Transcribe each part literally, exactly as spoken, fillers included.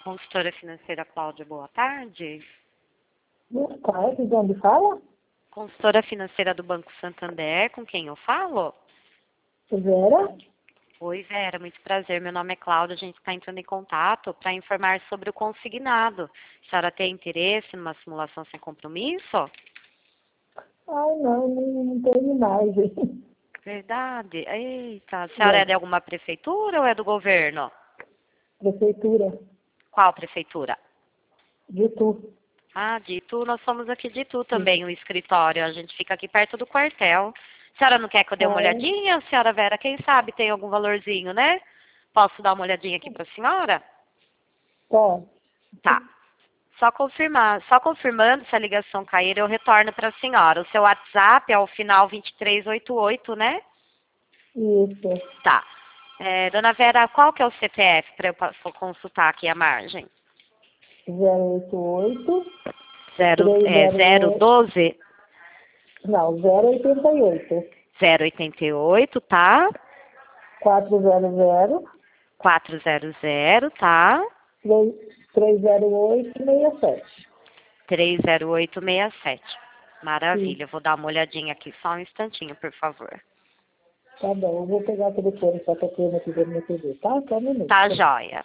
Consultora financeira Cláudia, boa tarde. Boa tarde, de onde fala? Consultora financeira do Banco Santander, com quem eu falo? Vera? Oi, Vera, muito prazer. Meu nome é Cláudia, a gente está entrando em contato para informar sobre o consignado. A senhora tem interesse numa simulação sem compromisso? Ai, não, não, não tenho mais. Verdade? Eita, a senhora é de alguma prefeitura ou é do governo? Prefeitura Qual prefeitura? de Tu. Ah, de Itu, nós somos aqui de Itu também, o escritório. A gente fica aqui perto do quartel. A senhora não quer que eu dê uma Ah, é? olhadinha, senhora Vera? Quem sabe tem algum valorzinho, né? Posso dar uma olhadinha aqui para a senhora? Tá. Tá. Só confirmar, só confirmando, se a ligação cair, eu retorno para a senhora. O seu WhatsApp é o final vinte e três oitenta e oito, né? Isso. Tá. É, dona Vera, qual que é o C P F para eu pa- for consultar aqui a margem? zero oito oito, Zero, é, zero trezentos. doze Não, zero oitenta e oito, zero oitenta e oito, tá? quatrocentos, quatrocentos, tá? trezentos e oito, sessenta e sete. três zero oito seis sete. Maravilha, Sim, eu vou dar uma olhadinha aqui, só um instantinho, por favor. tá bom. Eu vou pegar o telefone só para ter aqui da minha T V, tá? Só um minuto. Tá joia.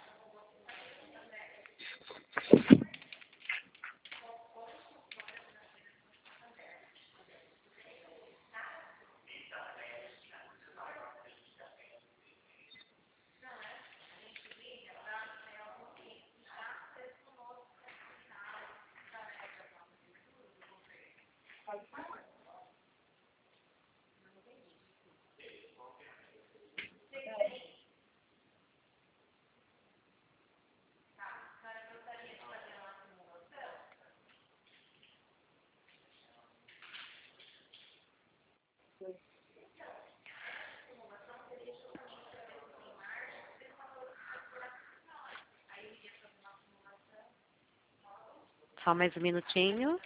Só mais um minutinho.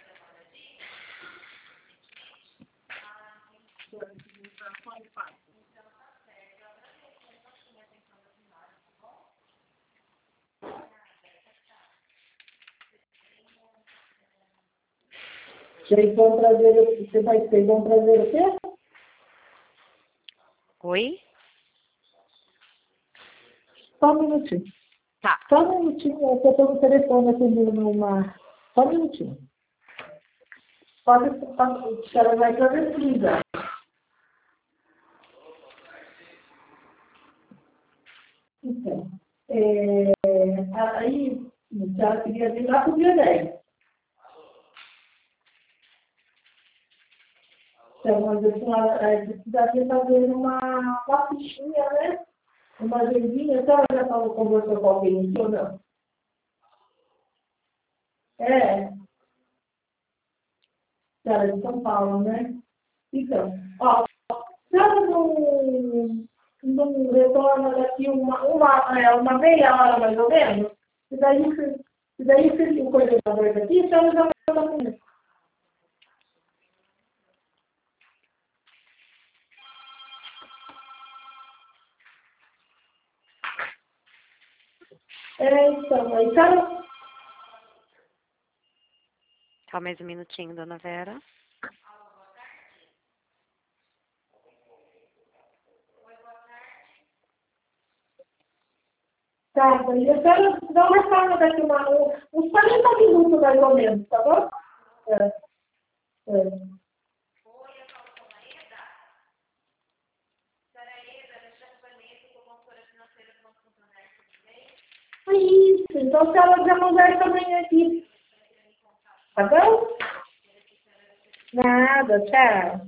Vocês vão trazer, você vai, vocês vão trazer o quê? Oi? Só um minutinho. Tá. Só um minutinho, eu estou no telefone atendendo uma. Só um minutinho. Pode, pode, a senhora vai trazer precisa. Então, é, aí, a senhora queria vir lá para o dia dez. Então, mas a senhora precisaria fazer uma, uma fichinha, né? Uma agendinha. A senhora já falou, conversou com alguém aqui ou não? É, a senhora é de São Paulo, né? Então, ó, se ela não, não retorna daqui uma, uma, é, uma meia hora mais ou menos, e daí, e daí se o coordenador daqui, a senhora já vai falar com ele. É, então, aí, cara, Só mais um minutinho, dona Vera. tá, daí a senhora dá uma forma daqui uma, uns quarenta minutos mais ou menos, tá bom? É, é. É isso, então a senhora já conversa amanhã aqui, tá bom? Nada, tchau.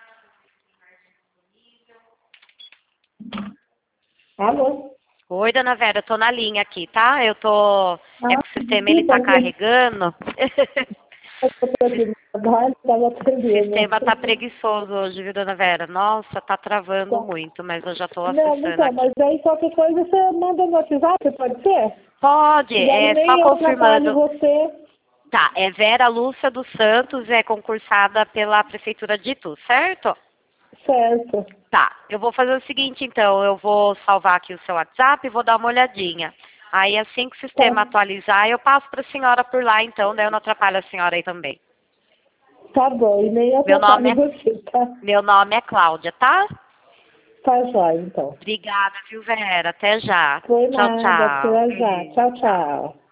Alô? Oi, dona Vera, eu tô na linha aqui, tá? Eu tô... É Ah, que o sistema, ele tá desculpa, gente. carregando. Eu tô aqui no trabalho, estava O atendendo. sistema tá preguiçoso hoje, viu, dona Vera? Nossa, tá travando Tá. muito, mas eu já tô Não, acessando então, aqui. mas aí qualquer coisa você manda no WhatsApp, pode ser? Pode, E daí é só nem eu atrapalho confirmando. você. Tá, é Vera Lúcia dos Santos, é concursada pela Prefeitura de Itu, certo? Certo. Tá, eu vou fazer o seguinte então, eu vou salvar aqui o seu WhatsApp e vou dar uma olhadinha. Aí assim que o sistema Tá. atualizar, eu passo para a senhora por lá, então, daí eu não atrapalho a senhora aí também. Tá bom, e nem Meu nome atrapalho é, você, tá? meu nome é Cláudia, tá? Tá jóia, então. Obrigada, viu, Vera? Até já. Foi Tchau, nada, tchau. até já. Beijo, Tchau, tchau. tchau.